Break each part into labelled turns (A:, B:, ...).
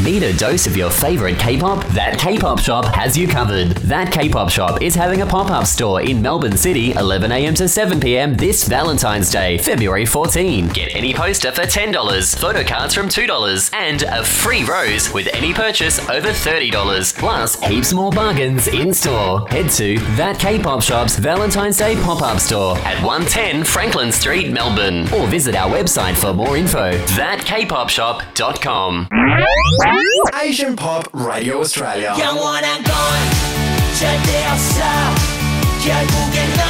A: Need a dose of your favorite K-pop? That K-pop shop has you covered. That K-pop shop is having a pop-up store in Melbourne City, 11 a.m. to 7 p.m. this Valentine's Day, February 14. Get any poster for $10, photo cards from $2, and a free rose with any purchase over $30. Plus, heaps more bargains in store. Head to That K-pop shop's Valentine's Day pop-up store at 110 Franklin Street, Melbourne, or visit our website for more info. thatkpopshop.com.
B: Asian Pop Radio Australia.
C: 영원한 건 절대 없어. 결국엔 넌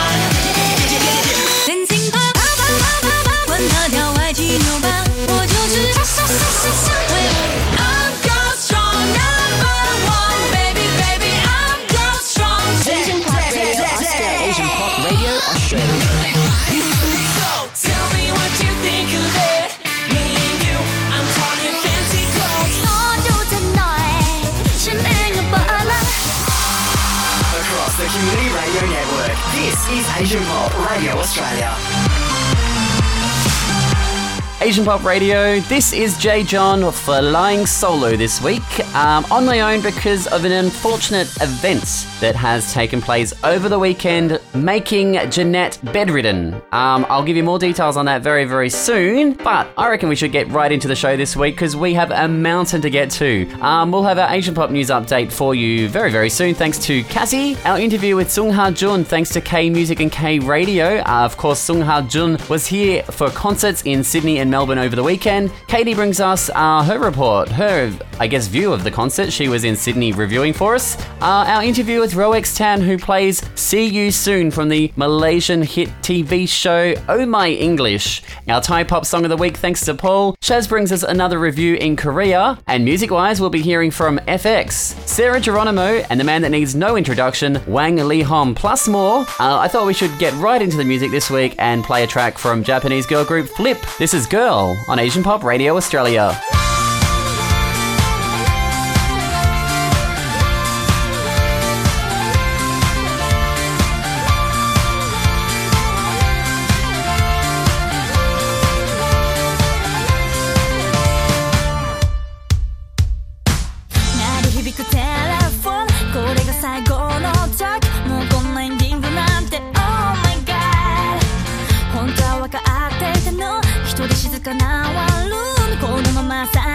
D: 人生吧，问他跳爱情扭吧，我就是为我 I'm go strong number one baby baby I'm go strong.
B: Asian Pop Radio Australia. Asian Pop Radio Australia.
C: Tell me what you think of it. Me and you, I'm talking fancy clothes.
D: 说就真的ฉันเองก็เปิดละ
B: Across the Community Radio Network, this is Asian Pop Radio Australia.
A: Asian Pop Radio, this is Jay John flying solo this week on my own because of an unfortunate event that has taken place over the weekend, making Jeanette bedridden. I'll give you more details on that very, very soon, but I reckon we should get right into the show this week because we have a mountain to get to. We'll have our Asian Pop news update for you very, very soon, thanks to Cassie. Our interview with Sung Ha Jun, thanks to K Music and K Radio. Of course, Sung Ha Jun was here for concerts in Sydney and Melbourne over the weekend. Katie brings us her report, her, I guess, view of the concert. She was in Sydney reviewing for us. Our interview with Roex Tan, who plays See You Soon from the Malaysian hit TV show Oh My English. Our Thai pop song of the week, thanks to Paul. Shaz brings us another review in Korea. And music-wise, we'll be hearing from FX, Sarah Geronimo, and the man that needs no introduction, Wang Leehom, plus more. I thought we should get right into the music this week and play a track from Japanese girl group Flip. This is Girl on Asian Pop Radio Australia.
D: 나를響くテレフォンこれが最後のタックもうこんなエンディングなんて Oh my god 本当は分かってたの一人静かなワンルームこのままさ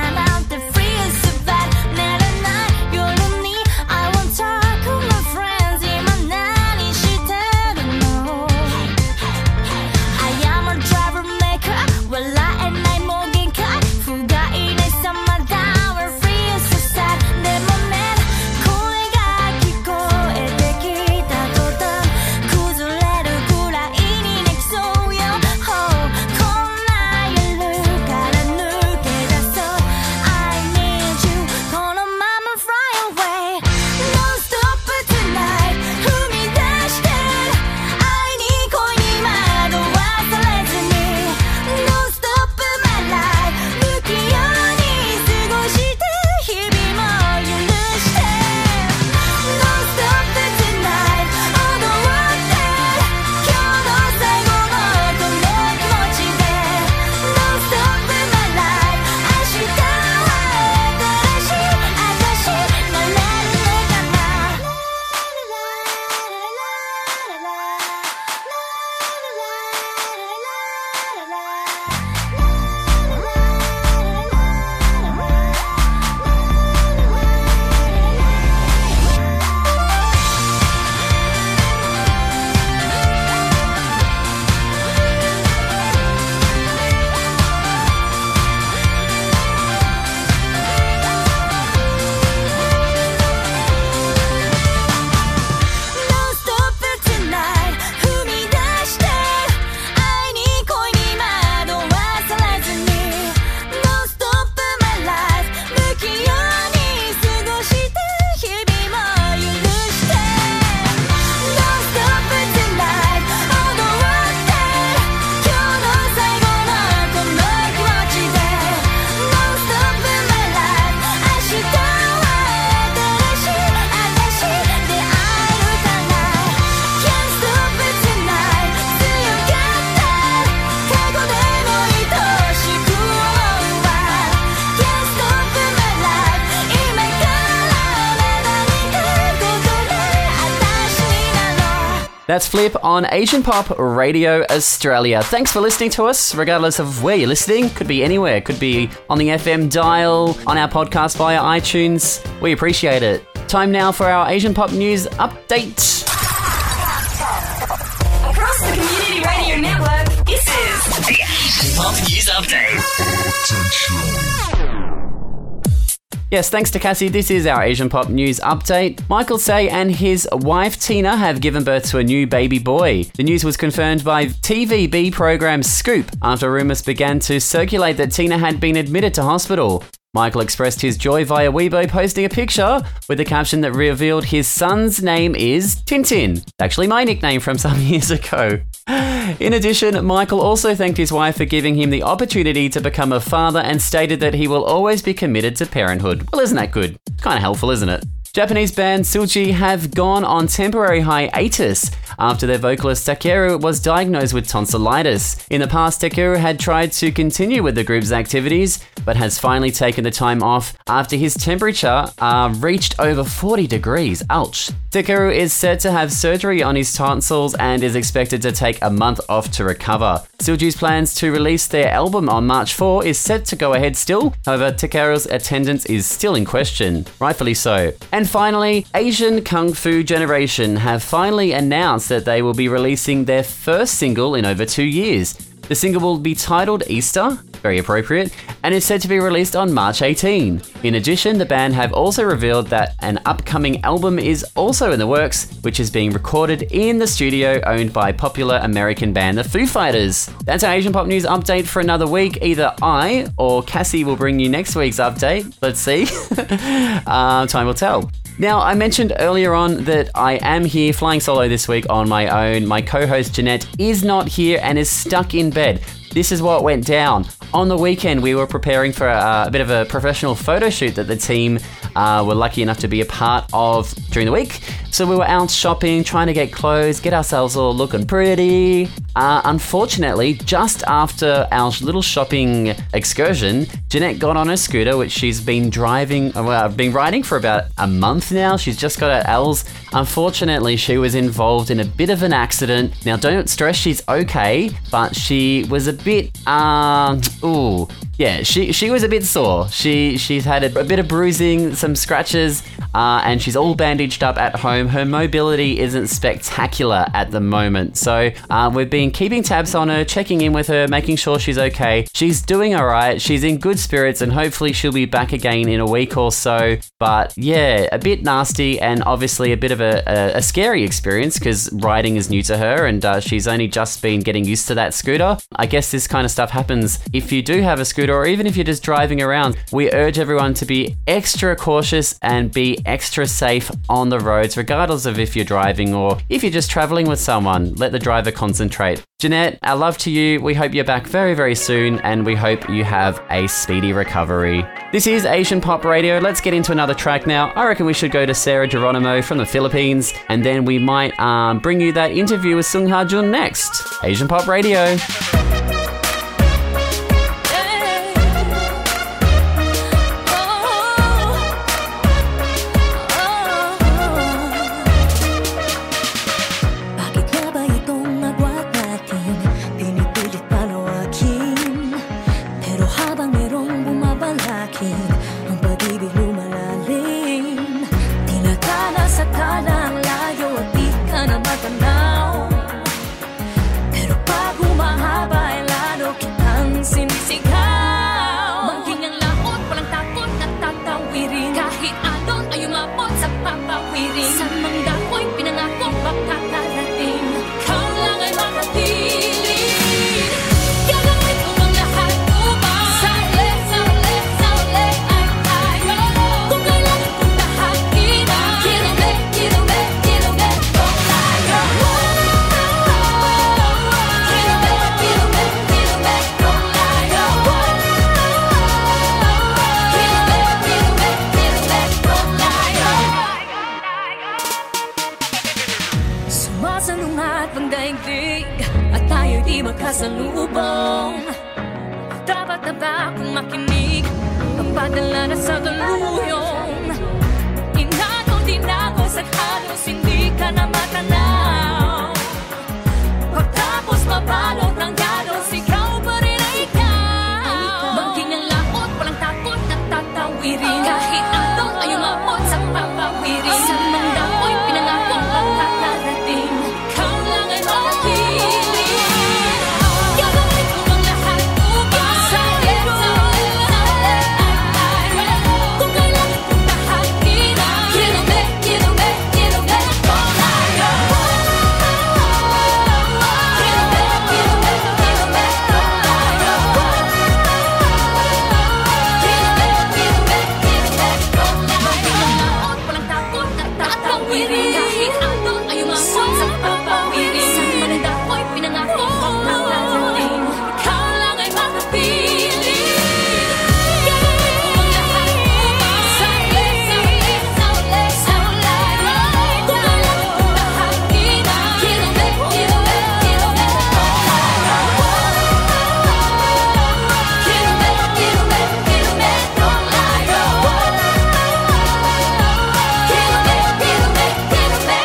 A: That's Flip on Asian Pop Radio Australia. Thanks for listening to us, regardless of where you're listening. Could be anywhere. Could be on the FM dial, on our podcast via iTunes. We appreciate it. Time now for our Asian Pop News update.
B: Across the Community Radio Network, this is the Asian Pop News Update.
A: Yes, thanks to Cassie, this is our Asian Pop News update. Michael Say and his wife Tina have given birth to a new baby boy. The news was confirmed by TVB program Scoop after rumours began to circulate that Tina had been admitted to hospital. Michael expressed his joy via Weibo, posting a picture with a caption that revealed his son's name is Tintin. It's actually my nickname from some years ago. In addition, Michael also thanked his wife for giving him the opportunity to become a father and stated that he will always be committed to parenthood. Well, isn't that good? Kind of helpful, isn't it? Japanese band Suji have gone on temporary hiatus after their vocalist Takeru was diagnosed with tonsillitis. In the past, Takeru had tried to continue with the group's activities, but has finally taken the time off after his temperature reached over 40 degrees. Ouch. Takeru is said to have surgery on his tonsils and is expected to take a month off to recover. Suji's plans to release their album on March 4 is set to go ahead still. However, Takeru's attendance is still in question, rightfully so. And finally, Asian Kung Fu Generation have finally announced that they will be releasing their first single in over 2 years. The single will be titled Easter, very appropriate, and is said to be released on March 18. In addition, the band have also revealed that an upcoming album is also in the works, which is being recorded in the studio owned by popular American band The Foo Fighters. That's our Asian Pop News update for another week. Either I or Cassie will bring you next week's update. Let's see. Time will tell. Now, I mentioned earlier on that I am here flying solo this week on my own. My co-host Jeanette is not here and is stuck in bed. This is what went down. On the weekend, we were preparing for a bit of a professional photo shoot that the team were lucky enough to be a part of during the week. So we were out shopping, trying to get clothes, get ourselves all looking pretty. Unfortunately, just after our little shopping excursion, Jeanette got on her scooter, which she's been riding for about a month now. She's just got her L's. Unfortunately, she was involved in a bit of an accident. Now, don't stress, she's okay, but she was a bit, she was a bit sore. She's had a bit of bruising, some scratches, and she's all bandaged up at home. Her mobility isn't spectacular at the moment. So we've been keeping tabs on her, checking in with her, making sure she's okay. She's doing all right. She's in good spirits, and hopefully she'll be back again in a week or so. But yeah, a bit nasty and obviously a bit of a scary experience because riding is new to her, and she's only just been getting used to that scooter. I guess this kind of stuff happens if you do have a scooter or even if you're just driving around. We urge everyone to be extra cautious and be extra safe on the roads, regardless of if you're driving or if you're just traveling with someone. Let the driver concentrate. Jeanette, our love to you. We hope you're back very, very soon, and we hope you have a speedy recovery. This is Asian Pop Radio. Let's get into another track now. I reckon we should go to Sarah Geronimo from the Philippines, and then we might bring you that interview with Sung Ha Jun next. Asian Pop Radio.
D: makasalubong. Dapat na ba akong makinig? Pagpadala na sa daluyong. Inano din ako sa halos hindi ka na matanaw. papawirin Kahit anong iyong abot sa papawirin Sa mga ako'y pinangako pagkakarating Ikaw lang ay mapiling Gagawin ko ang lahat upang sa'yo Kung kailangan kong tahakin Quiero ver, quiero ver, quiero ver tayo Quiero ver, quiero ver, quiero ver tayo Quiero ver, quiero ver, quiero ver tayo Walang takot at tatawirin Kahit anong iyong abot sa papawirin Sa mga ako'y pinangako pagkakarating Ikaw lang ay makapiling Gagawin ko ang lahat upang sa'yo Kung kailangan kong tahakin Quiero ver, quiero ver, quiero ver tayo Quiero ver, quiero ver, quiero ver tayo Quiero ver, quiero ver, quiero ver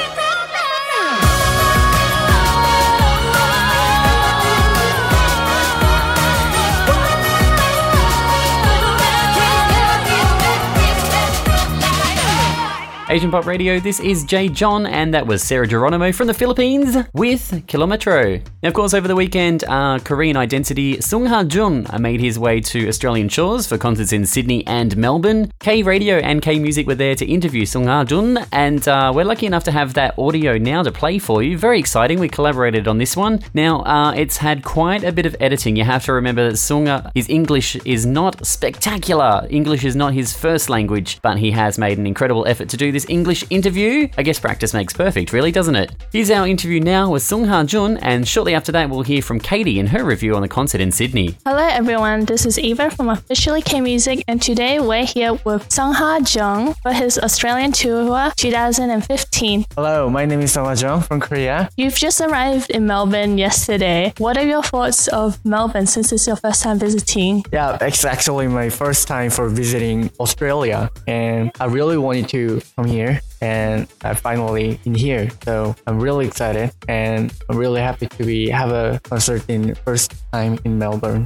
A: Asian Pop Radio, this is Jay John, and that was Sarah Geronimo from the Philippines with Kilometro. Now, of course, over the weekend, Korean identity Sung Ha Jun made his way to Australian shores for concerts in Sydney and Melbourne. K Radio and K Music were there to interview Sung Ha Jun, and we're lucky enough to have that audio now to play for you. Very exciting. We collaborated on this one. Now, it's had quite a bit of editing. You have to remember that his English is not spectacular. English is not his first language, but he has made an incredible effort to do this English interview. I guess practice makes perfect, really, doesn't it? Here's our interview now with Sung Ha Jun, and shortly after that, we'll hear from Katie and her review on the concert in Sydney.
E: Hello everyone, this is Eva from Officially K Music, and today we're here with Sung Ha Jung for his Australian tour 2015.
F: Hello, my name is Sung Ha Jung from Korea.
E: You've just arrived in Melbourne yesterday. What are your thoughts of Melbourne since it's your first time visiting?
F: Yeah, it's actually my first time for visiting Australia, and I really wanted to come here, and I finally in here. So I'm really excited, and I'm really happy to have a concert in first time in Melbourne.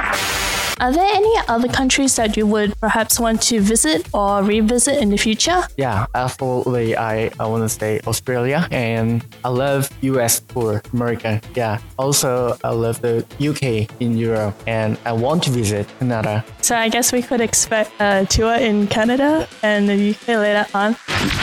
E: Are there any other countries that you would perhaps want to visit or revisit in the future?
F: Yeah, absolutely. I want to say Australia, and I love US tour, America. Yeah. Also, I love the UK in Europe, and I want to visit Canada.
E: So I guess we could expect a tour in Canada and the UK later on.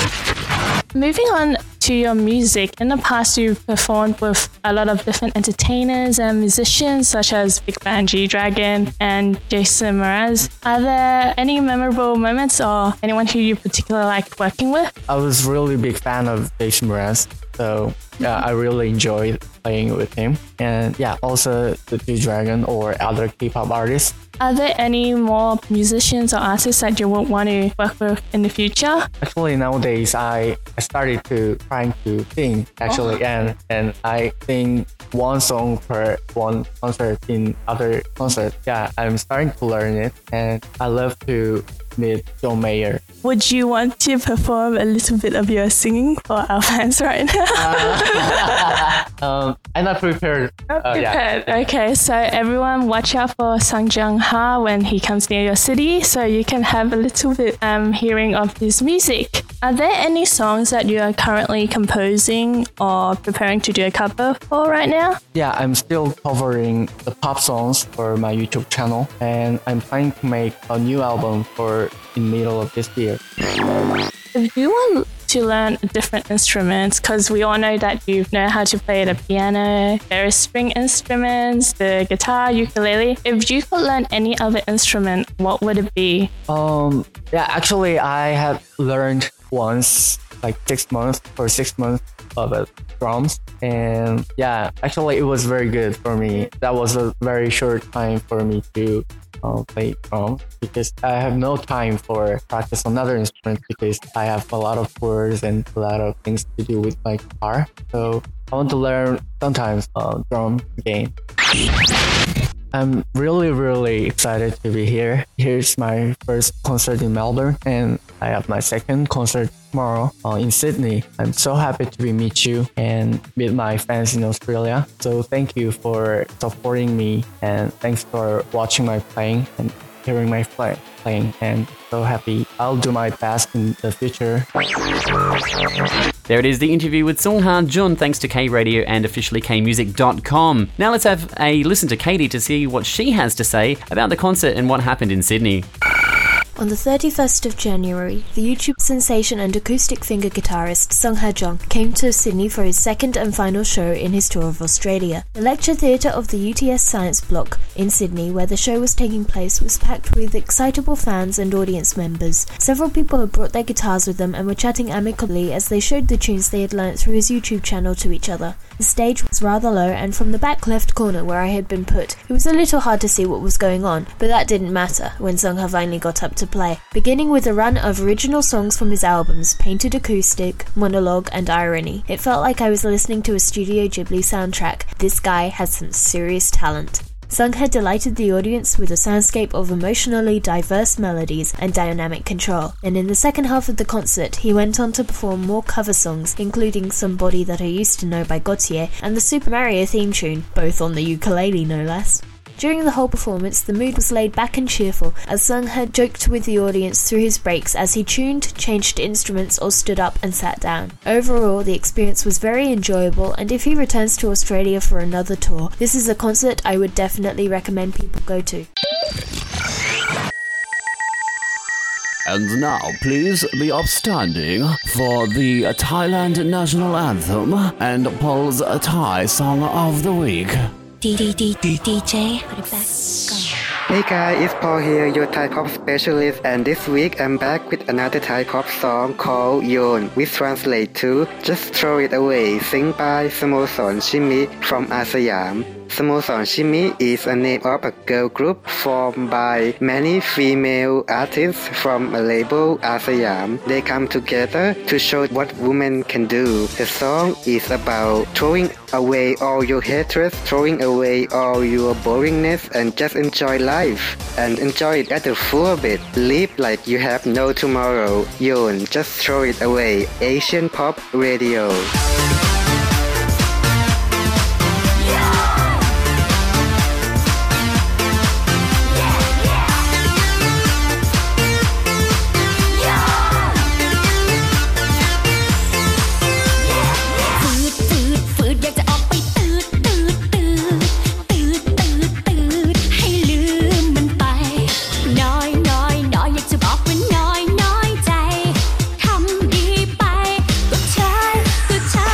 E: Moving on to your music, in the past you've performed with a lot of different entertainers and musicians such as Big Bang G-Dragon and Jason Mraz. Are there any memorable moments or anyone who you particularly liked working with?
F: I was really big fan of Jason Mraz, so yeah, I really enjoyed playing with him. And yeah, also the G-Dragon or other K-pop artists.
E: Are there any more musicians or artists that you would want to work with in the future?
F: Actually, nowadays I started to trying to sing actually, and I sing one song per one concert in other concerts. Yeah, I'm starting to learn it, and I love to meet John Mayer.
E: Would you want to perform a little bit of your singing for our fans right now?
F: I'm not prepared. Yeah.
E: Okay, so everyone watch out for Sung Jung Ha when he comes near your city, so you can have a little bit hearing of his music. Are there any songs that you are currently composing or preparing to do a cover for right now?
F: Yeah, I'm still covering the pop songs for my YouTube channel, and I'm planning to make a new album in middle of this year.
E: If you want to learn different instruments, because we all know that you know how to play the piano, various string instruments, the guitar, ukulele. If you could learn any other instrument, what would it be?
F: Yeah, actually I have learned once, like 6 months of drums, and yeah, actually it was very good for me. That was a very short time for me to play drums, because I have no time for practice another instrument, because I have a lot of chords and a lot of things to do with my guitar. So I want to learn sometimes drum again. I'm really excited to be here. Here's my first concert in Melbourne, and I have my second concert tomorrow in Sydney. I'm so happy to meet you and meet my fans in Australia. So thank you for supporting me, and thanks for watching my playing, and hearing my playing, and so happy. I'll do my best in the future.
A: There it is, the interview with Sungha Jun, thanks to K Radio and officially kmusic.com. Now let's have a listen to Katie to see what she has to say about the concert and what happened in Sydney.
G: On the 31st of January, the YouTube sensation and acoustic finger guitarist Sung Ha Jung came to Sydney for his second and final show in his tour of Australia. The lecture theatre of the UTS Science Block in Sydney, where the show was taking place, was packed with excitable fans and audience members. Several people had brought their guitars with them and were chatting amicably as they showed the tunes they had learnt through his YouTube channel to each other. The stage was rather low, and from the back left corner where I had been put, it was a little hard to see what was going on, but that didn't matter when Sung Ha finally got up to play. Beginning with a run of original songs from his albums, Painted Acoustic, Monologue and Irony. It felt like I was listening to a Studio Ghibli soundtrack. This guy has some serious talent. Sung Ha delighted the audience with a soundscape of emotionally diverse melodies and dynamic control, and in the second half of the concert he went on to perform more cover songs, including Somebody That I Used to Know by Gautier and the Super Mario theme tune, both on the ukulele no less. During the whole performance, the mood was laid back and cheerful as Sung Ha joked with the audience through his breaks as he tuned, changed instruments or stood up and sat down. Overall, the experience was very enjoyable, and if he returns to Australia for another tour, this is a concert I would definitely recommend people go to.
H: And now, please be upstanding for the Thailand national anthem and Paul's Thai song of the week.
G: DJ, put it back.
I: Hey guys, it's Paul here, your Thai pop specialist, and this week I'm back with another Thai pop song called Yon, which translates to Just Throw It Away, sung by Samoson Shimi from Asayam. Samoson Shimi is a name of a girl group formed by many female artists from a label Asayam. They come together to show what women can do. The song is about throwing away all your hatred, throwing away all your boringness, and just enjoy life. And enjoy it at the full bit. Live like you have no tomorrow. Yon, just throw it away. Asian Pop Radio.
C: Good time.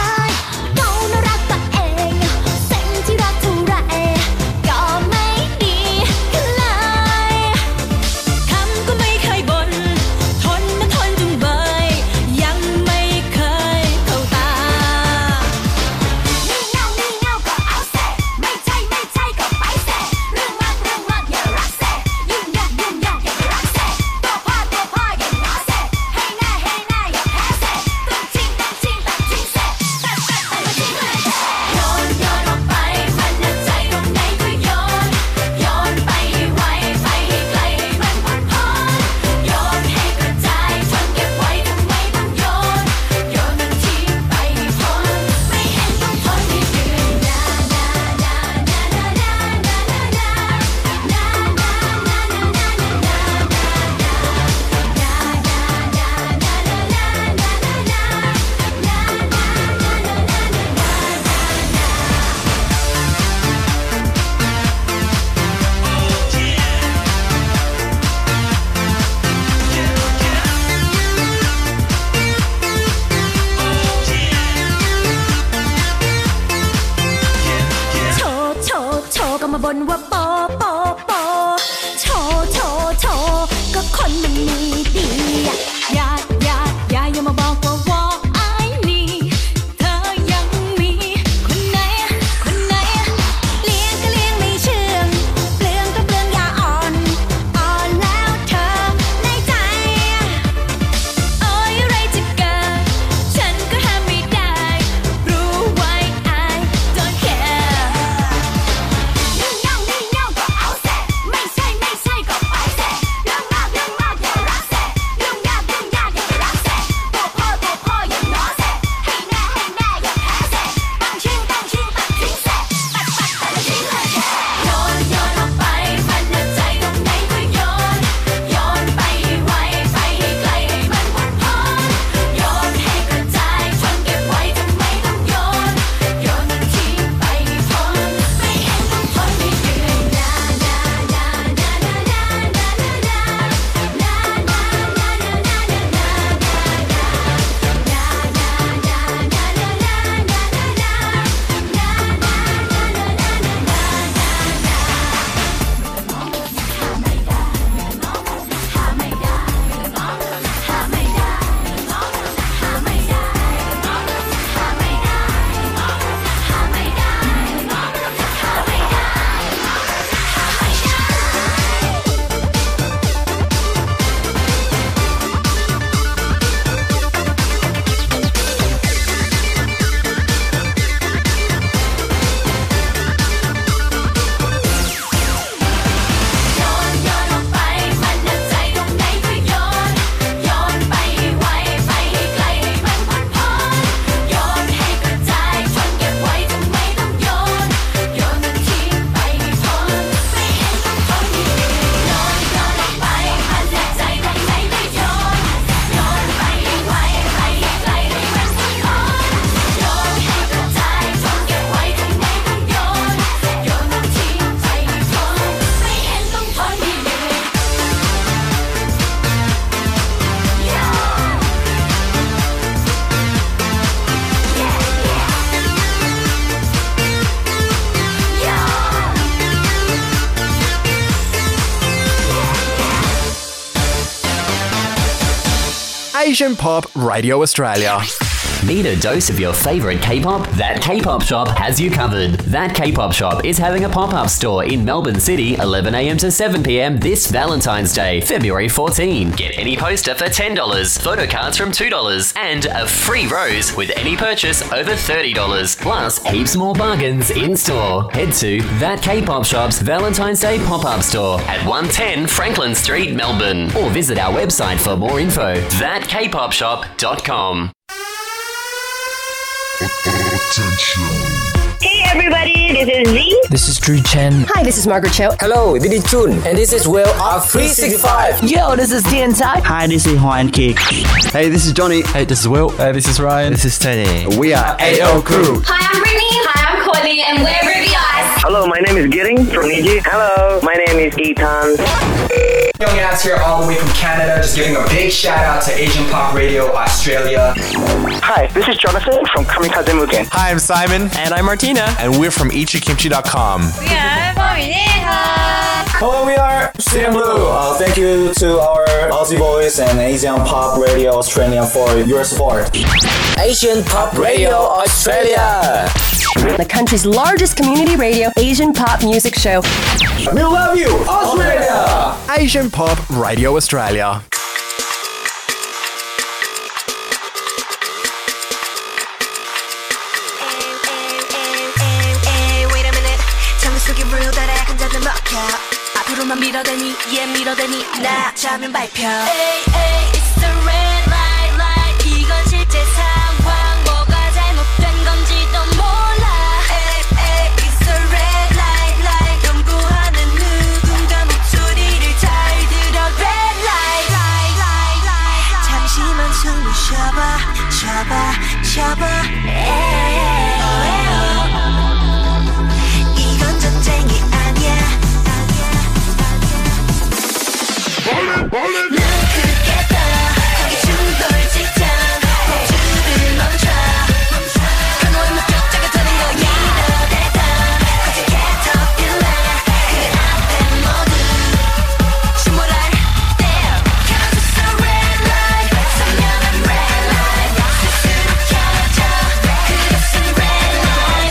J: Asian Pop Radio Australia.
A: Need a dose of your favourite K-pop? That K-pop shop has you covered. That K-pop shop is having a pop-up store in Melbourne City, 11 a.m. to 7 p.m. this Valentine's Day, February 14. Get any poster for $10, photo cards from $2, and a free rose with any purchase over $30. Plus, heaps more bargains in store. Head to That K-pop shop's Valentine's Day pop-up store at 110 Franklin Street, Melbourne, or visit our website for more info. ThatKpopshop.com.
K: Hey everybody, this is Z.
L: This is Drew Chen.
K: Hi, this is Margaret Cho.
L: Hello, this is Jun. And this is Will of 365.
K: Yo, this is Dian Tai.
M: Hi, this is Juan Kick.
N: Hey, this is Johnny.
O: Hey, this is Will.
P: Hey, this is Ryan.
Q: This is Teddy.
N: We are AO Crew.
D: Hi, I'm Brittany. Hi, I'm Courtney, and we're Ruby Eyes.
R: Hello, my name is Gidding from Niji. Hello, my name is Ethan.
S: Young Ads here all the way from Canada, just giving a big shout out to Asian Pop Radio Australia.
R: Hi, this is Jonathan from Kamikaze Mugen.
J: Hi, I'm Simon.
P: And I'm Martina.
J: And we're from ichikimchi.com.
D: We are Momineha.
T: Hello, we are Stadium Blue. Thank you to our Aussie Boys and Asian Pop Radio Australia for your support.
L: Asian Pop Radio Australia.
K: The country's largest community radio Asian pop music show.
T: We love you, Australia!
J: Asian Pop Radio Australia.
C: Wait a minute. 잠을 속에 real that I can 잡는 먹혀. 앞으로만 밀어대니 밀어대니 나 자면 발표. It's the red light light. 이건 실제 상황. 뭐가 잘못된 건지도 몰라. It's the red light light. 연구하는 누군가 목소리를 잘 들어. Red light light. 잠시만 숨을 쉬어봐. 이건 전쟁이 아니야. 눈 크게 떠. 거기 충돌 직전. 폭주를 멈춰. 그놈의 목격자가 되는 거야. 밀어대던 거짓 캐터필러. 그 앞에 모두 침몰할 때요. 켜졌어 red light. 선명한 red light. 스스로 켜져. 그것은 red light.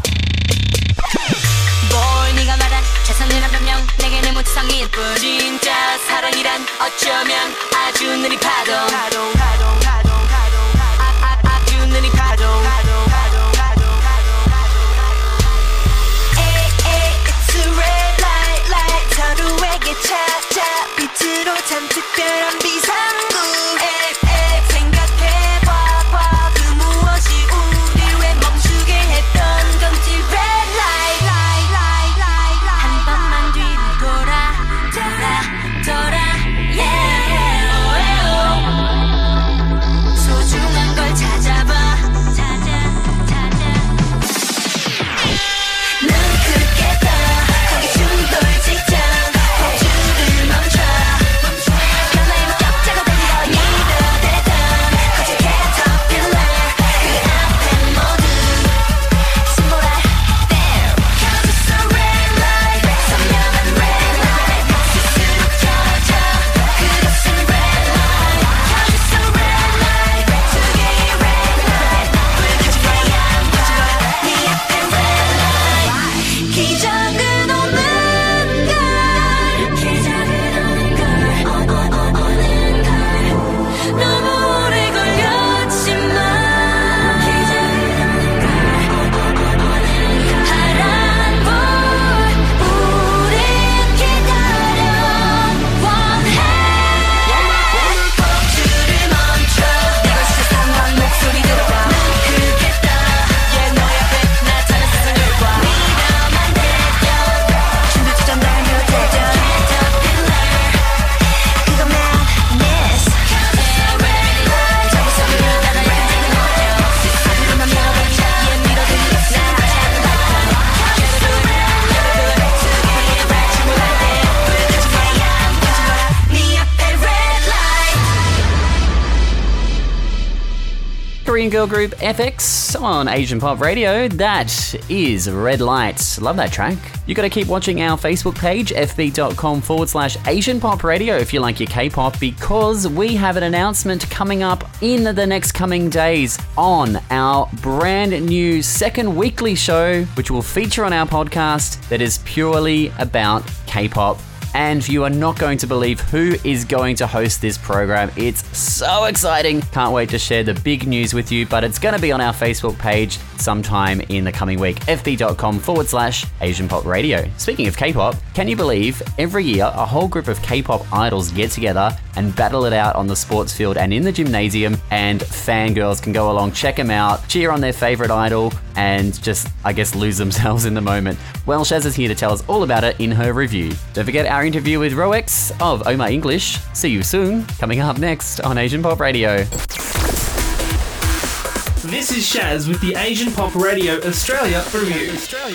C: 뭘 네가 말한 최선이란 변명 내게는 무지성일 뿐. 진짜 사랑이란 어쩌면 아주 느린 파동. 아주 느린 파동. It's a red light light. 서로에게 찾아 빛으로 참 특별한 비상구. 생각해봐봐 그 무엇이 우리 왜 멈추게 했던 건지. Red light 한 번만 뒤로 돌아 yeah.
A: Korean girl group FX on Asian Pop Radio. That is Red Light. Love that track. You got to keep watching our Facebook page, fb.com/Asian Pop Radio if you like your K-pop, because we have an announcement coming up in the next coming days on our brand new second weekly show, which will feature on our podcast that is purely about K-pop. And you are not going to believe who is going to host this program. It's so exciting. Can't wait to share the big news with you, but it's going to be on our Facebook page sometime in the coming week, fb.com/Asian Pop Radio. Speaking of K-pop, can you believe every year a whole group of K-pop idols get together and battle it out on the sports field and in the gymnasium, and fangirls can go along, check them out, cheer on their favorite idol, and just, I guess, lose themselves in the moment? Well, Shaz is here to tell us all about it in her review. Don't forget our interview with Roex of Oh My English. See you soon, coming up next on Asian Pop Radio.
M: This is Shaz with the Asian Pop Radio Australia review.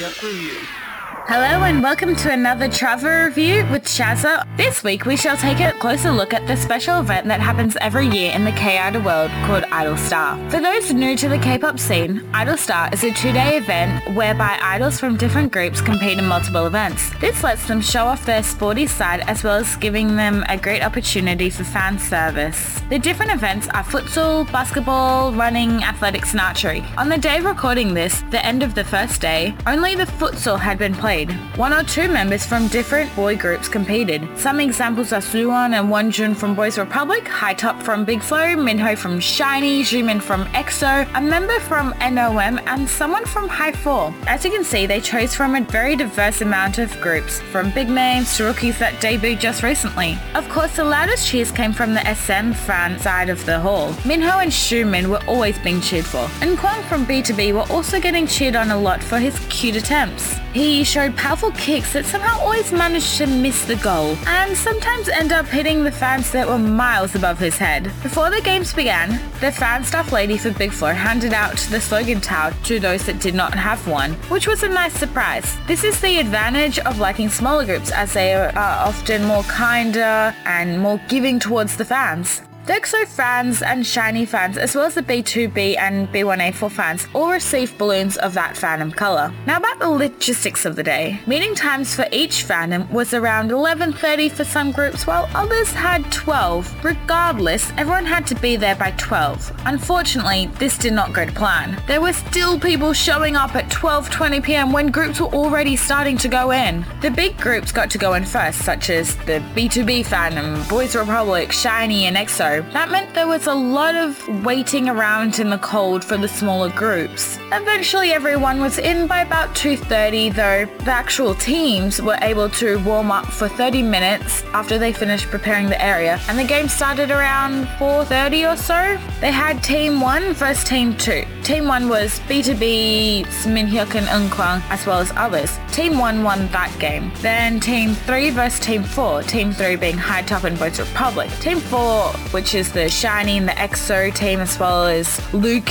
O: Hello and welcome to another travel review with Shazza. This week we shall take a closer look at the special event that happens every year in the K-Idol world called Idol Star. For those new to the K-pop scene, Idol Star is a 2-day event whereby idols from different groups compete in multiple events. This lets them show off their sporty side as well as giving them a great opportunity for fan service. The different events are futsal, basketball, running, athletics and archery. On the day of recording this, the end of the first day, only the futsal had been played. 1 or 2 members from different boy groups competed. Some examples are Suwon and Wonjun from Boys Republic, Hi-Top from Big Flo, Minho from SHINee, Jimin from EXO, a member from NOM, and someone from Hi4. As you can see, they chose from a very diverse amount of groups, from big names to rookies that debuted just recently. Of course, the loudest cheers came from the SM fan side of the hall. Minho and Xiumin were always being cheered for, and Kwang from BTOB were also getting cheered on a lot for his cute attempts. He showed powerful kicks that somehow always managed to miss the goal, and sometimes end up hitting the fans that were miles above his head. Before the games began, the fan staff lady for Big Flo handed out the slogan towel to those that did not have one, which was a nice surprise. This is the advantage of liking smaller groups, as they are often more kinder and more giving towards the fans. The EXO fans and SHINee fans, as well as the B2B and B1A4 fans, all received balloons of that fandom colour. Now about the logistics of the day. Meeting times for each fandom was around 11:30 for some groups, while others had 12. Regardless, everyone had to be there by 12. Unfortunately, this did not go to plan. There were still people showing up at 12:20 PM when groups were already starting to go in. The big groups got to go in first, such as the B2B fandom, Boys Republic, SHINee and EXO. That meant there was a lot of waiting around in the cold for the smaller groups. Eventually everyone was in by about 2:30, though the actual teams were able to warm up for 30 minutes after they finished preparing the area, and the game started around 4:30 or so. They had Team 1 versus Team 2. Team 1 was B2B, Minhyuk and Eunkwang, as well as others. Team 1 won that game. Then Team 3 versus Team 4, Team 3 being Hi-Top and Boys Republic. Team 4, which is the SHINee and the EXO team, as well as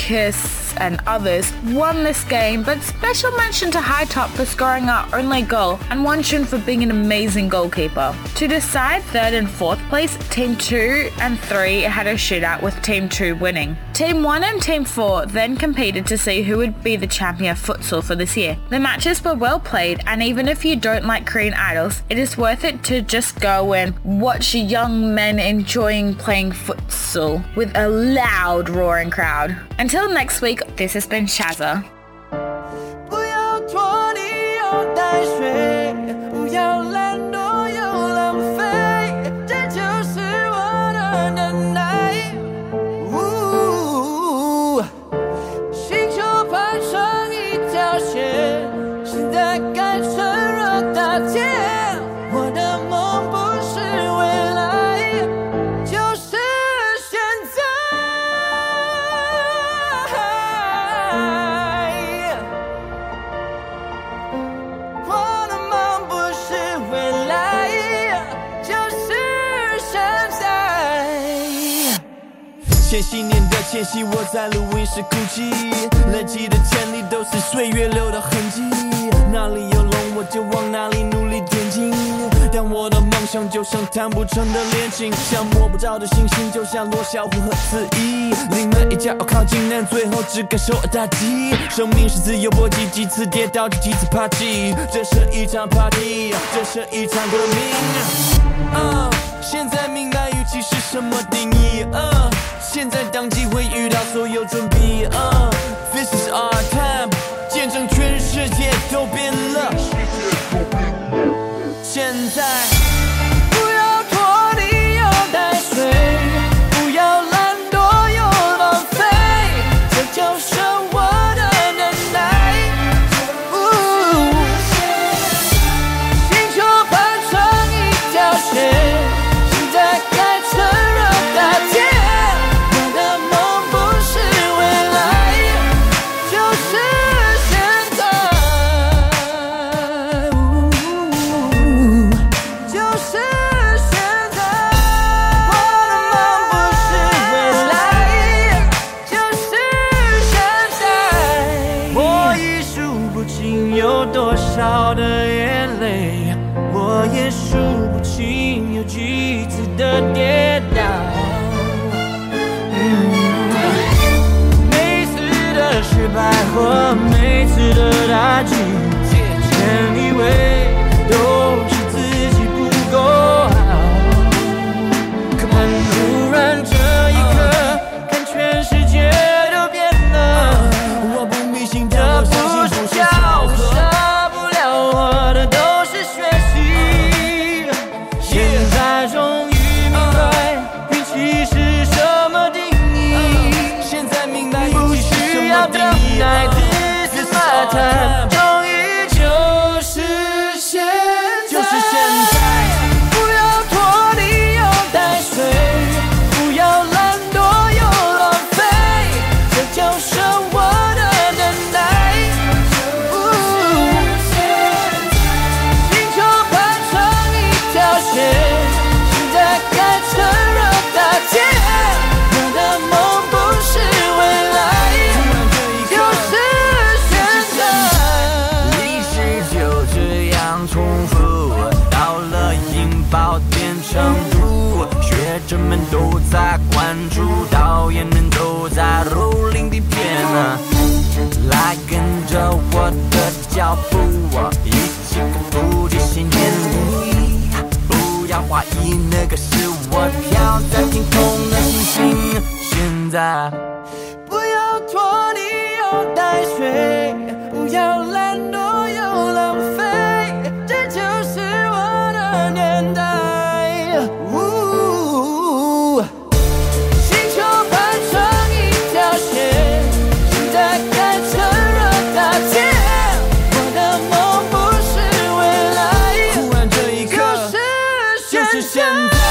O: Lucas and others, won this game, but special mention to Hi-Top for scoring our only goal and Wonjun for being an amazing goalkeeper. To decide 3rd and 4th place, Team 2 and 3 had a shootout with Team 2 winning. Team 1 and Team 4 then competed to see who would be the champion of futsal for this year. The matches were well played, and even if you don't like Korean idols, it is worth it to just go and watch young men enjoying playing futsal with a loud roaring crowd. Until next week, this has been Shazza.
P: 前些年的前夕，我在录音室哭泣，累积的潜力都是岁月留的痕迹，哪里有龙我就往哪里努力前进，但我的梦象就像谈不成的恋情，像摸不着的星星，就像罗小虎和司仪，临门一脚靠近难，最后只感受打击。生命是自由搏击，几次跌倒就几次爬起，这是一场 party， 这是一场革命。现在明白预期是什么定义，现在当机会遇到所有准备，This is our time， 见证全世界都变了。现在不要拖泥又带水，不要懒惰又浪费，这就是我的能耐。星球盘成一条线，现在该趁热打铁。我的梦不是未来，就是现在。有多少的眼泪，我也数不清有几次的跌倒。每次的失败和每次的打击，前以为都是自己不够好，可突然这一刻，看全世界都变了。我不迷信的不叫杀不了我的都是学习，现在终于明白运气是什么定义，现在明白运气是什么定义。This is my time， 终于就是现在，就是现在。不要拖泥又带水，不要懒惰又浪费，这就是我的能耐。星球盘成一条线，现在该趁热打铁。我的梦不是未来，就是现在。历史就这样重复，到了引爆点程度，学者们都在关注，导演们都在蹂躏底片来跟着我的脚步，一起克服这些年里，不要怀疑那个是我飘在天空的星星。现在不要拖泥又带水，不要懒惰又浪费，这就是我的年代。星球盘成一条线，现在该趁热打铁。我的梦不是未来，忽然这一刻就是现在。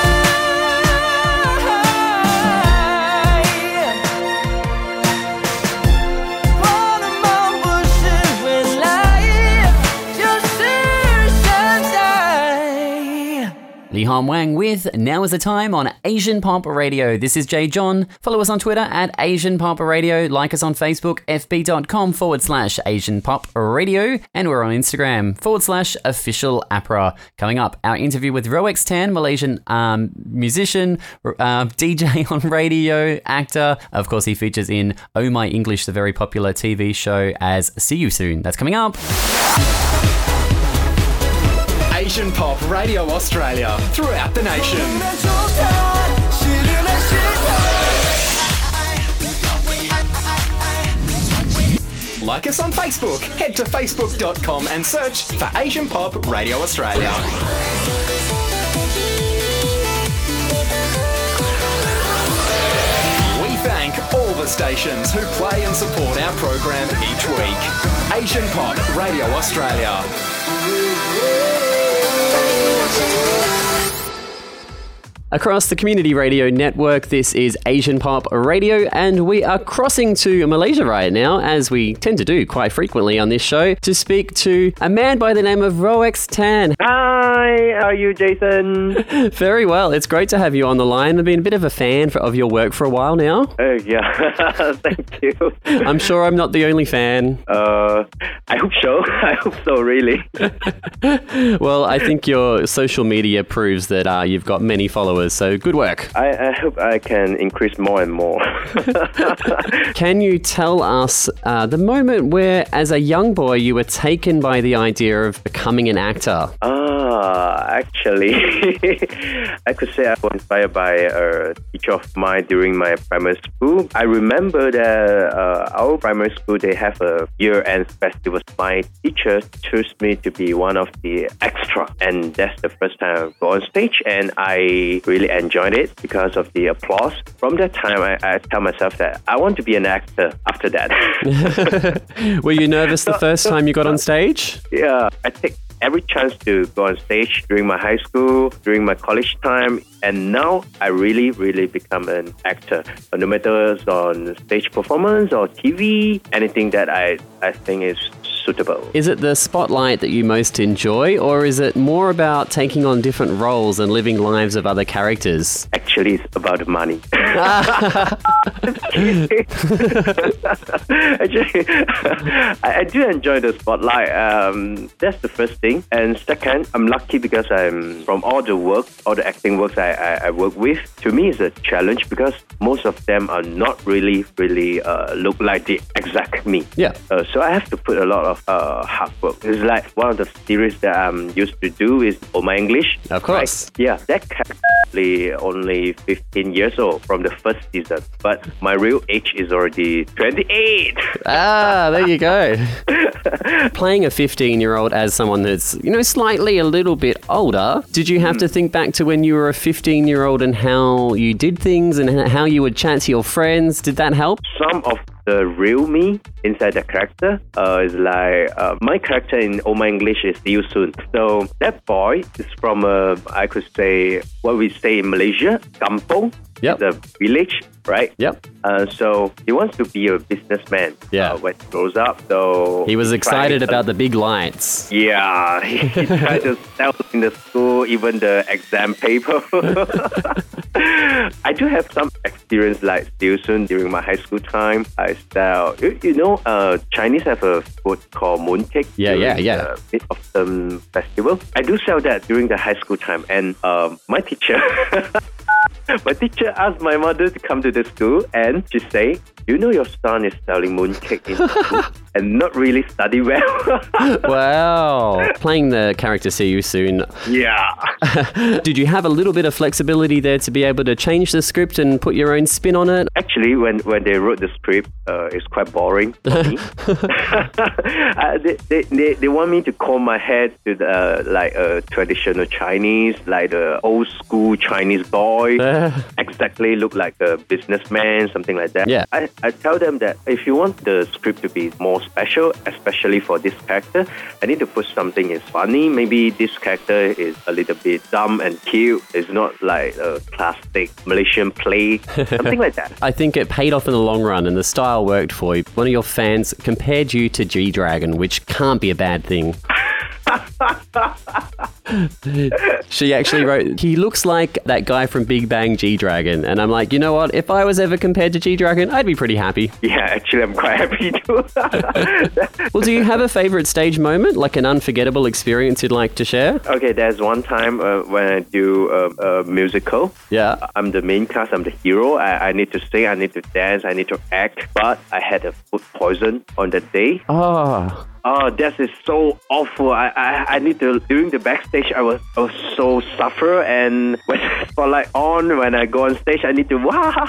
P: 我的梦不是未来，就是现在。
A: Lee Han Wang with Now is the Time on Asian Pop Radio. This is Jay John. Follow us on Twitter at Asian Pop Radio. Like us on Facebook, fb.com/Asian Pop Radio. And we're on Instagram /official APRA. Coming up, our interview with Roex Tan, Malaysian musician, DJ on radio, actor. Of course, he features in Oh My English, the very popular TV show, as See You Soon. That's coming up.
J: Asian Pop Radio Australia, throughout the nation. Like us on Facebook. Head to facebook.com and search for Asian Pop Radio Australia. We thank all the stations who play and support our program each week. Asian Pop Radio Australia.
A: Across the Community Radio Network, this is Asian Pop Radio, and we are crossing to Malaysia right now, as we tend to do quite frequently on this show, to speak to a man by the name of Roex Tan.
Q: Hi, how are you, Jason?
A: Very well. It's great to have you on the line. I've been a bit of a fan of your work for a while now.
Q: Yeah, thank you.
A: I'm sure I'm not the only fan.
Q: I hope so. I hope so, really.
A: Well, I think your social media proves that you've got many followers, so good work.
Q: I hope I can increase more and more.
A: Can you tell us the moment where, as a young boy, you were taken by the idea of becoming an actor?
Q: Actually, I could say I was inspired by a teacher of mine during my primary school. I remember that our primary school, they have a year-end festival. My teacher chose me to be one of the extra, and that's the first time I go on stage, and I really enjoyed it because of the applause. From that time, I tell myself that I want to be an actor after that.
A: Were you nervous the first time you got on stage?
Q: Yeah, I take every chance to go on stage during my high school, during my college time, and now I really, really become an actor. No matter it's on stage performance or TV, anything that I think is suitable.
A: Is it the spotlight that you most enjoy, or is it more about taking on different roles and living lives of other characters?
Q: Actually, it's about the money. Actually, I do enjoy the spotlight. That's the first thing. And second, I'm lucky because I'm from all the acting works I work with. To me, it's a challenge because most of them are not really look like the exact me.
A: Yeah.
Q: So I have to put a lot of hard work. It's like one of the series that I'm used to do is Oh My English.
A: Of course.
Q: Right? Yeah, that actually only 15 years old from the first season. But my real age is already 28.
A: There you go. Playing a 15-year-old as someone that's, slightly a little bit older, did you have to think back to when you were a 15-year-old and how you did things and how you would chat to your friends? Did that help?
Q: Some of the real me inside the character is like my character in Oh My English is Liu Sun. So that boy is from I could say what we say in Malaysia, kampong.
A: Yep.
Q: The village, right?
A: Yep.
Q: So he wants to be a businessman.
A: Yeah.
Q: When he grows up, so
A: he was excited about the big lights.
Q: Yeah, he tried to sell in the school, even the exam paper. I do have some experience like Liu Sun during my high school time. I sell, Chinese have a food called mooncake.
A: Yeah.
Q: Mid-autumn festival. I do sell that during the high school time, and my teacher. My teacher asked my mother to come to the school, and she said, your son is selling mooncake in school and not really study well.
A: Wow. Playing the character Liu Sun.
Q: Yeah.
A: Did you have a little bit of flexibility there to be able to change the script and put your own spin on it?
Q: Actually, when they wrote the script, it's quite boring for me. They want me to comb my hair to the, traditional Chinese, like the old school Chinese boy. Exactly look like a businessman, something like that.
A: Yeah.
Q: I tell them that if you want the script to be more special, especially for this character, I need to put something is funny. Maybe this character is a little bit dumb and cute. It's not like a classic Malaysian play, something like that.
A: I think it paid off in the long run and the style worked for you. One of your fans compared you to G-Dragon, which can't be a bad thing. She actually wrote, he looks like that guy from Big Bang G-Dragon. And I'm like, you know what? If I was ever compared to G-Dragon, I'd be pretty happy.
Q: Yeah, actually, I'm quite happy too.
A: Well, do you have a favorite stage moment, like an unforgettable experience you'd like to share?
Q: Okay, there's one time when I do a musical.
A: Yeah.
Q: I'm the main cast, I'm the hero. I need to sing, I need to dance, I need to act. But I had a food poison on that day.
A: Oh,
Q: that is so awful. I need to, during the backstage, I was so suffer, and when the spotlight on, when I go on stage, I need to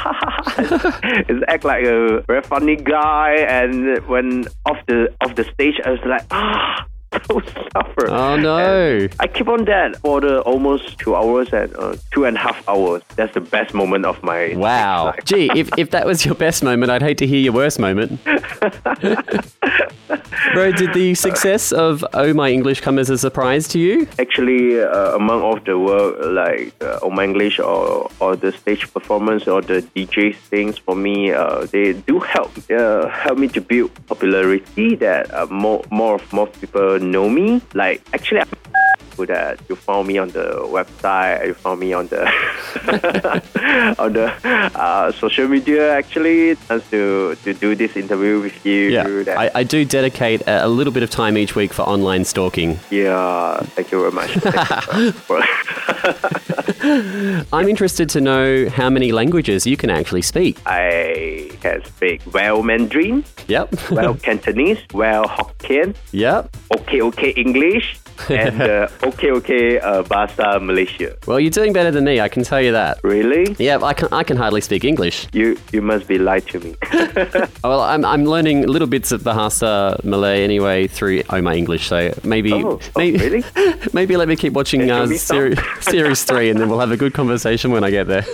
Q: act like a very funny guy, and when off the stage, I was like, so suffer.
A: Oh no.
Q: And I keep on that for the almost 2 hours and 2.5 hours. That's the best moment of my
A: life. Gee, if that was your best moment, I'd hate to hear your worst moment. Bro, did the success of Oh My English come as a surprise to you?
Q: Actually, among all the work, like Oh My English or the stage performance or the DJ things, for me, they do help me to build popularity that more people know me. Like, actually, that you found me on the website, you found me on the on the social media. Actually, to do this interview with you.
A: Yeah, I do dedicate a little bit of time each week for online stalking.
Q: Yeah, thank you very much.
A: I'm interested to know how many languages you can actually speak.
Q: I can speak well Mandarin.
A: Yep.
Q: Well Cantonese. Well Hokkien.
A: Yep.
Q: Okay English. And okay Bahasa Malaysia.
A: Well, you're doing better than me, I can tell you that.
Q: Really?
A: Yeah, I can hardly speak English.
Q: You must be lied to me.
A: Well, I'm learning little bits of Bahasa Malay anyway through Oh My English, so maybe
Q: really?
A: Maybe let me keep watching series 3 and then we'll have a good conversation when I get there.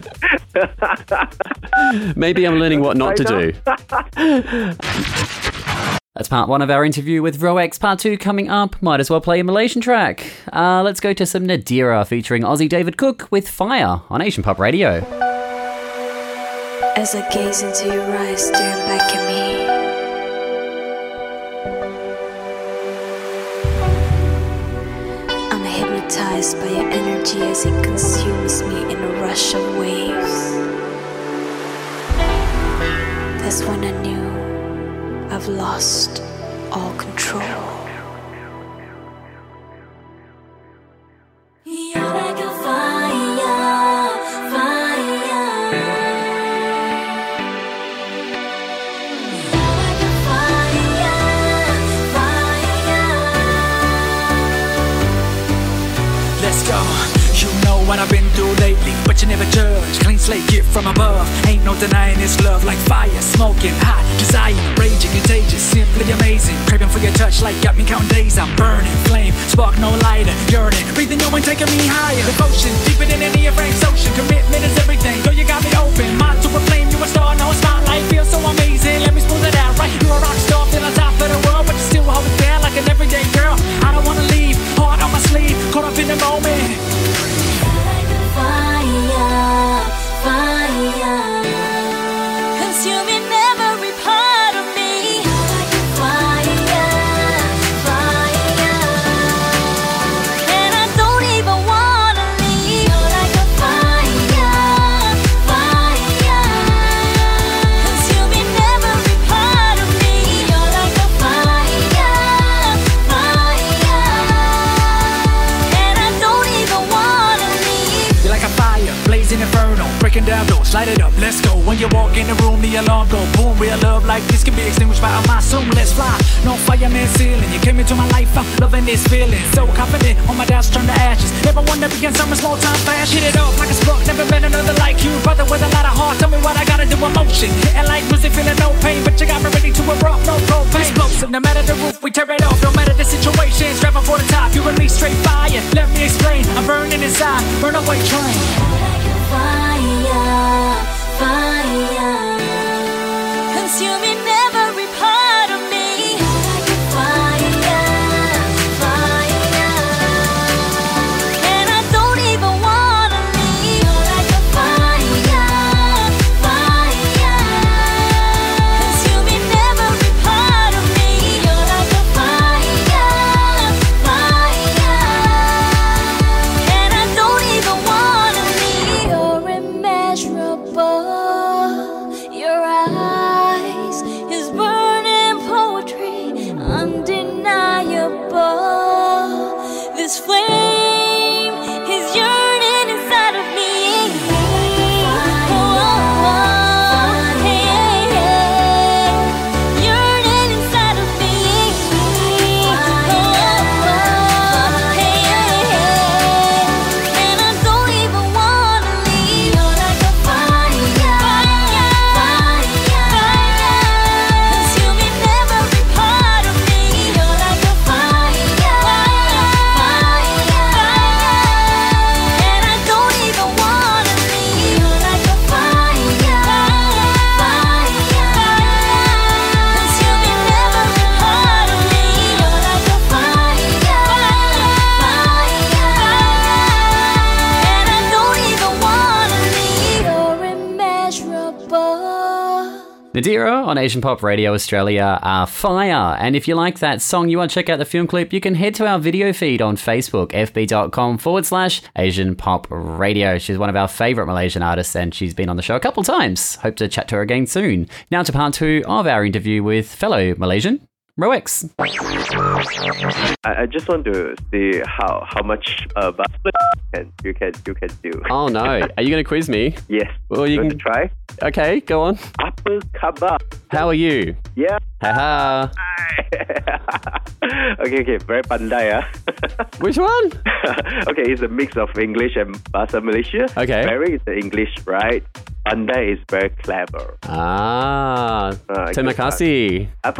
A: Maybe I'm learning what not to do. That's part 1 of our interview with Roex. Part 2 coming up. Might as well play a Malaysian track. Let's go to some Nadira featuring Aussie David Cook with Fire on Asian Pop Radio.
C: As I gaze into your eyes, staring back at me, I'm hypnotized by your energy as it consumes me in a rush of waves. That's when I knew I've lost all control. You're like a fire, fire. You're like a fire, fire.
P: Let's go. You know what I've been through lately, but you never judge. Clean slate, gift from above. Ain't no denying it's love, like fire, smoking hot, desire, raging, contagious, simply amazing. Craving for your touch, like got me counting days. I'm burning, flame, spark no lighter, yearning, breathing you and taking me higher. Devotion, deeper than any of Frank's ocean. Commitment is everything, girl, you got me open. Mind to a flame, you a star, no spotlight, feels so amazing. Let me smooth it out, right? You're a rock star, feel on top of the world, but you still hold it down like an everyday girl. I don't wanna leave, heart on my sleeve, caught up in the moment.
C: Fire, fire, consuming every part of me. Fire, fire, and I don't even wanna leave. You're like a fire, fire, consuming every part of me. You're like a fire, fire, and I don't even wanna leave.
P: You're like a fire, blazing inferno, breaking down doors, light it up, let's go. When you walk in the room, the alarm go boom. Real love like this can be extinguished by a monsoon. Let's fly, no fireman ceiling. You came into my life, I'm loving this feeling. So confident, all my doubts turn to ashes. Never wonder begin summer, small time flash. Hit it off like a spark, never met another like you. Brother with a lot of heart, tell me what I gotta do. Emotion, hitting like music, feeling no pain, but you got me ready to erupt, no propane. Explosive, no matter the roof, we tear it off. No matter the situation, striving for the top. You release straight fire, let me explain. I'm burning inside, burn away train.
C: Fire, fire, consuming every part of me. Fire, fire, and I don't even wanna leave. You're like a fire, fire, consuming every part of me. You're like a fire, fire, and I don't even wanna leave. You're immeasurable.
A: Nadira on Asian Pop Radio Australia are fire. And if you like that song, you want to check out the film clip, you can head to our video feed on Facebook, fb.com/Asian Pop Radio. She's one of our favourite Malaysian artists and she's been on the show a couple of times. Hope to chat to her again soon. Now to part 2 of our interview with fellow Malaysian, Roex.
Q: I just want to see how much you can do.
A: Oh no, are you going to quiz me?
Q: Yes.
A: Well, you can
Q: try.
A: Okay, go on.
Q: Apa khabar?
A: How are you?
Q: Yeah.
A: Haha.
Q: Okay, very pandai.
A: Which one?
Q: Okay, it's a mix of English and Bahasa Malaysia.
A: Okay.
Q: Very is the English, right? Pandai is very clever.
A: Terima kasih.
Q: Apa?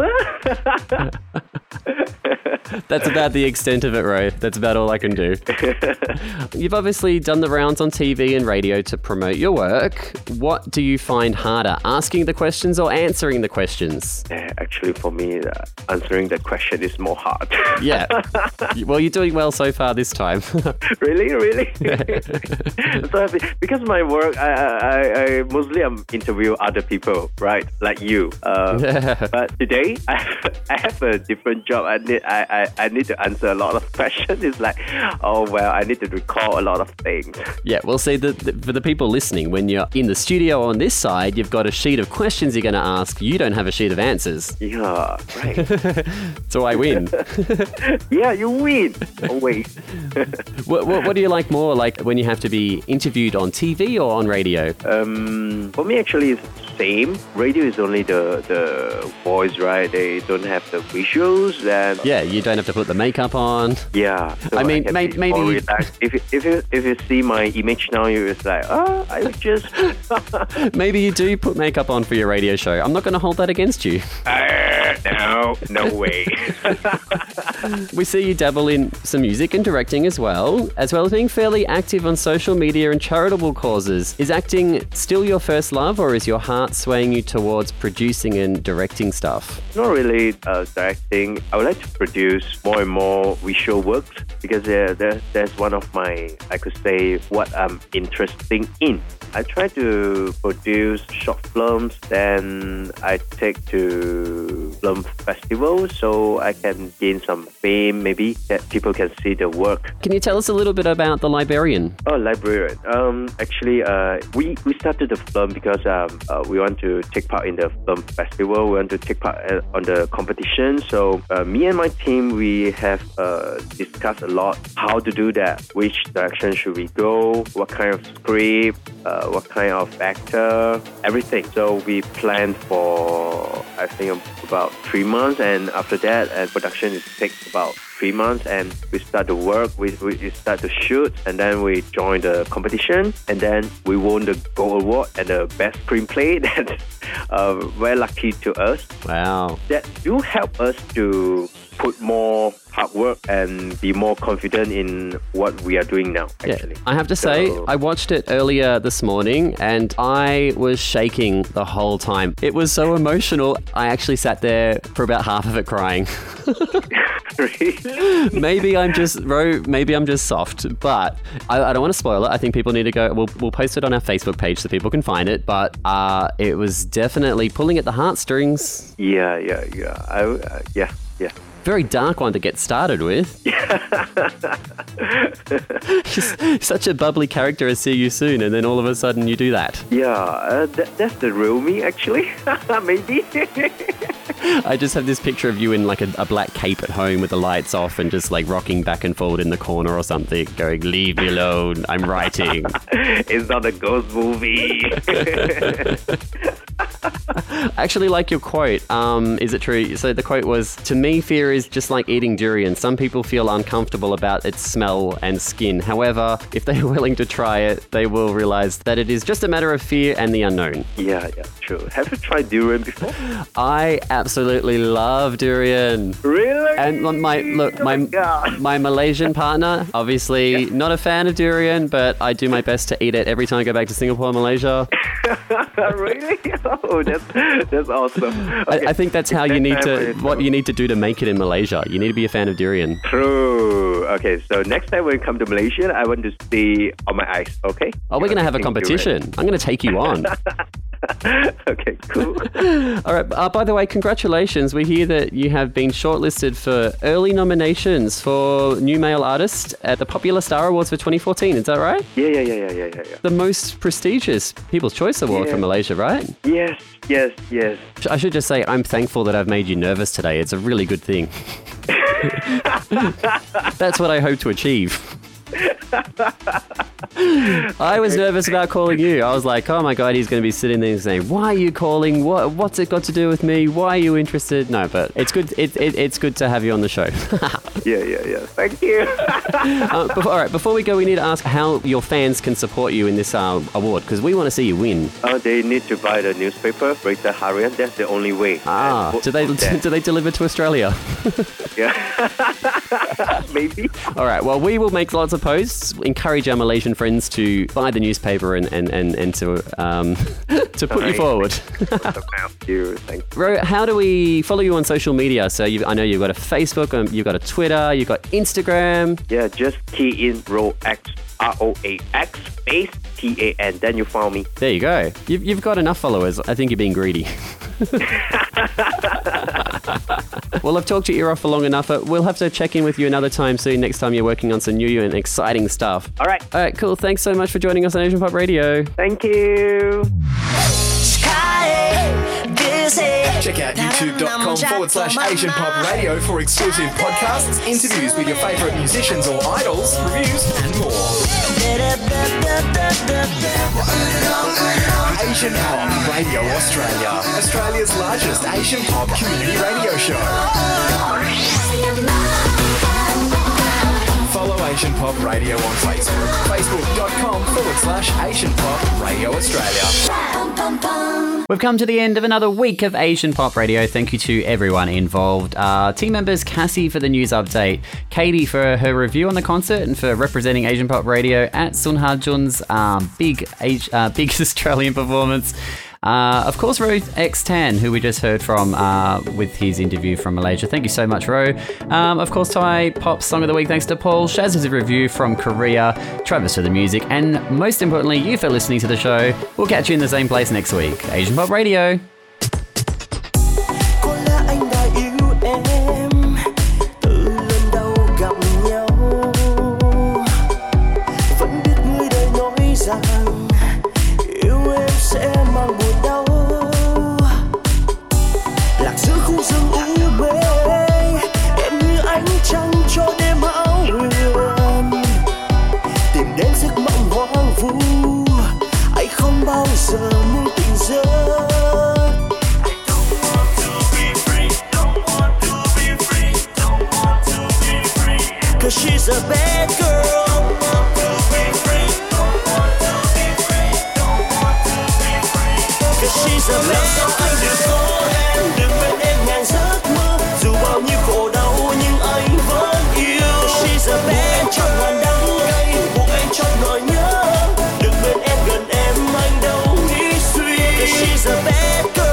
A: That's about the extent of it, Ro. That's about all I can do. You've obviously done the rounds on TV and radio to promote your work. What do you find harder, asking the questions or answering the questions?
Q: Actually, for me, answering the question is more hard.
A: Yeah. Well, you're doing well so far this time.
Q: Really? I'm so happy. Because my work, I mostly interview other people, right? Like you. But today, I have a different job. I need to answer a lot of questions. It's like, I need to recall a lot of things.
A: Yeah, well, see, for the people listening, when you're in the studio on this side, you've got a sheet of questions you're going to ask. You don't have a sheet of answers.
Q: Yeah, right.
A: So I win.
Q: Yeah, you win. Always.
A: What do you like more, like when you have to be interviewed on TV or on radio?
Q: For me, actually, it's the same. Radio is only the voice, right? They don't have the visuals. And
A: yeah, you don't have to put the makeup on.
Q: Yeah. So
A: I mean, maybe...
Q: If you see my image now, you're just like, I just...
A: Maybe you do put makeup on for your radio show. I'm not going to hold that against you.
Q: No way.
A: We see you dabble in some music and directing as well as being fairly active on social media and charitable causes. Is acting still your first love, or is your heart swaying you towards producing and directing stuff?
Q: Not really directing. I would like to produce more and more visual works because that's one of my, I could say, what I'm interested in. I try to produce short films, then I take to film festivals so I can gain some fame, maybe that people can see the work.
A: Can you tell us a little bit about The Librarian?
Q: Oh, Librarian. Actually, we started the film because we want to take part in the film festival. We want to take part on the competition. So me and my team, we have discussed a lot how to do that. Which direction should we go? What kind of script? What kind of actor? Everything. So we planned for, I think, about 3 months, and after that, production takes about 3 months, and we start to work, we start to shoot, and then we join the competition, and then we won the Gold Award and the best screenplay. That's very lucky to us.
A: Wow.
Q: That do help us to put more hard work and be more confident in what we are doing now, actually.
A: Yeah, I have to say, I watched it earlier this morning and I was shaking the whole time. It was so emotional. I actually sat there for about half of it crying. Maybe I'm just soft, but I don't want to spoil it. I think people need to go. We'll post it on our Facebook page so people can find it. But it was definitely pulling at the heartstrings.
Q: Yeah.
A: Very dark one to get started with. Such a bubbly character. I see you soon, and then all of a sudden you do that.
Q: Yeah, that's the real me, actually. Maybe.
A: I just have this picture of you in like a black cape at home with the lights off and just like rocking back and forward in the corner or something, going, "Leave me alone, I'm writing."
Q: It's not a ghost movie.
A: I actually like your quote. Is it true? So the quote was, "To me, fear is just like eating durian. Some people feel uncomfortable about its smell and skin. However, if they are willing to try it, they will realize that it is just a matter of fear and the unknown."
Q: Yeah, true. Have you tried durian before?
A: I absolutely love durian.
Q: Really?
A: And my Malaysian partner, obviously not a fan of durian, but I do my best to eat it every time I go back to Singapore, Malaysia.
Q: Really? Oh, that's awesome.
A: Okay. I think that's how you need to, what you need to do to make it in Malaysia. You need to be a fan of durian.
Q: True. Okay, so next time when you come to Malaysia, I want to see on my eyes, okay?
A: Oh, we're going to have a competition. I'm going to take you on.
Q: Okay, cool.
A: All right. By the way, congratulations. We hear that you have been shortlisted for early nominations for New Male Artist at the Popular Star Awards for 2014. Is that right?
Q: Yeah.
A: The most prestigious People's Choice Award from Malaysia, right?
Q: Yes.
A: I should just say I'm thankful that I've made you nervous today. It's a really good thing. That's what I hope to achieve. I was nervous about calling you. I was like, oh my God, he's going to be sitting there saying, why are you calling? What's it got to do with me? Why are you interested? No, but it's good. It's good to have you on the show.
Q: Yeah. Thank you.
A: All right, before we go, we need to ask how your fans can support you in this award, because we want to see you win.
Q: They need to buy the newspaper, Berita Harian. That's the only way.
A: Do they deliver to Australia?
Q: Yeah. Maybe.
A: All right, well, we will make lots of posts, encourage our Malaysian friends to buy the newspaper and to put you forward.
Q: Thank you.
A: Ro, how do we follow you on social media? So I know you've got a Facebook, you've got a Twitter, you've got Instagram.
Q: Yeah, just key in ROAX, ROAX space TAN, then you found me.
A: There you go. You've got enough followers. I think you're being greedy. Well, I've talked your ear off for long enough. We'll have to check in with you another time soon, next time you're working on some new and exciting stuff.
Q: All right,
A: cool. Thanks so much for joining us on Asian Pop Radio.
Q: Thank you.
J: Check out youtube.com/Asian Pop Radio for exclusive podcasts, interviews with your favourite musicians or idols, reviews, and more. Asian Pop Radio Australia, Australia's largest Asian Pop community radio show. Follow Asian Pop Radio on Facebook, facebook.com/Asian Pop Radio Australia.
A: We've come to the end of another week of Asian Pop Radio. Thank you to everyone involved. Team members Cassie for the news update, Katie for her review on the concert and for representing Asian Pop Radio at Sun Ha Jun's big Australian performance. Of course, Ro X Tan, who we just heard from with his interview from Malaysia. Thank you so much, Ro. Of course, Thai Pop Song of the Week, thanks to Paul. Shaz's review from Korea. Travis for the music. And most importantly, you for listening to the show. We'll catch you in the same place next week. Asian Pop Radio.
P: She's a bad girl. Don't want to be free. Don't want to be free. Don't want to be free. 'Cause she's a bad girl. Anh đừng cố gắng, đừng quên em ngàn giấc mơ. Dù bao nhiêu khổ đau nhưng anh vẫn yêu. 'Cause she's a bad girl. Trong ngàn đắng cay, buộc anh trong nỗi nhớ. Đừng quên em gần em, anh đâu nghĩ suy. 'Cause she's a bad girl.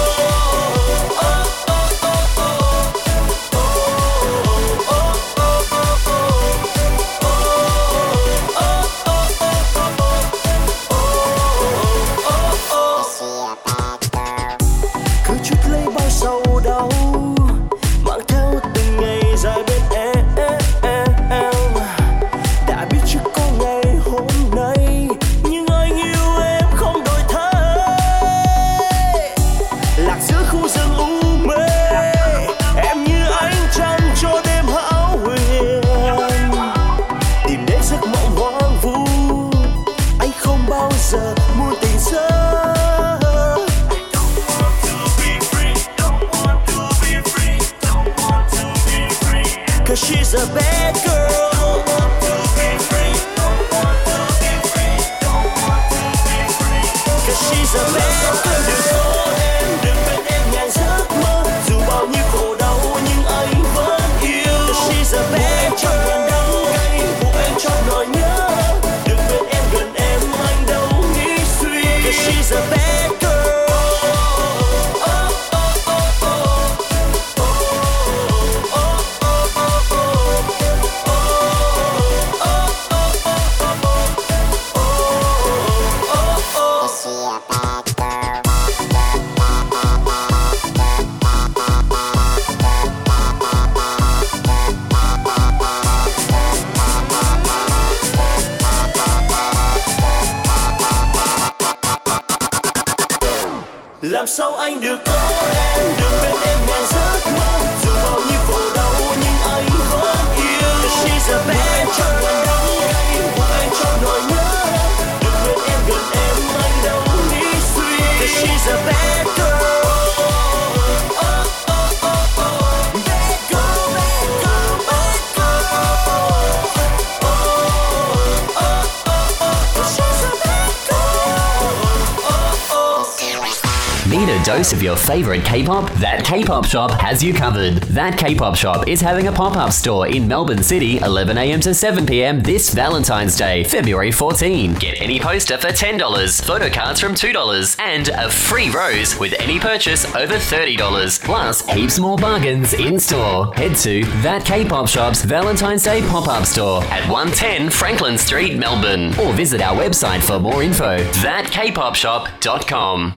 P: She's a bad girl. Don't want to be free. Don't want to be free. Don't want to be free. 'Cause she's a bad girl. Anh đừng cố em, đừng quên em ngàn giấc mơ. Dù bao nhiêu khổ đau nhưng anh vẫn yêu. 'Cause she's a bad girl. Trong ngàn đắng cay, buộc em trong nỗi nhớ. Đừng quên em gần em, anh đâu nghĩ suy. 'Cause she's a bad girl. làm sao anh được có em, được bên em ngàn giấc mơ, dù bao nhiêu khổ đau nhưng anh vẫn yêu. She's a bad girl, anh trong nỗi nhớ, được bên em gần em anh đâu nghĩ suy. She's a bad girl.
A: Need a dose of your favorite K-pop? That K-pop shop has you covered. That K-pop shop is having a pop-up store in Melbourne City, 11 a.m. to 7 p.m. this Valentine's Day, February 14. Get any poster for $10, photo cards from $2, and a free rose with any purchase over $30. Plus, heaps more bargains in store. Head to That K-pop shop's Valentine's Day pop-up store at 110 Franklin Street, Melbourne, or visit our website for more info. ThatKpopshop.com.